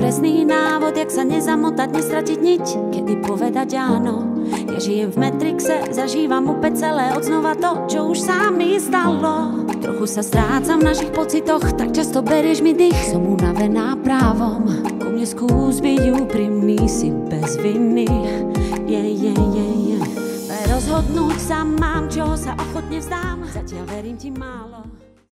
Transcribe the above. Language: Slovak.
presný návod, jak sa nezamotať, nestratiť niť, kedy povedať áno. Ja žijem v Matrixe, zažívam opäť celé odznova to, čo už sa mi stalo. Trochu sa strácam v našich pocitoch, tak často berieš mi dých. Som unavená právom, ku mne skús byť úprimný, si bez viny. Rozhodnúť sa mám, čoho sa ochotne vzdám, zatiaľ verím ti málo.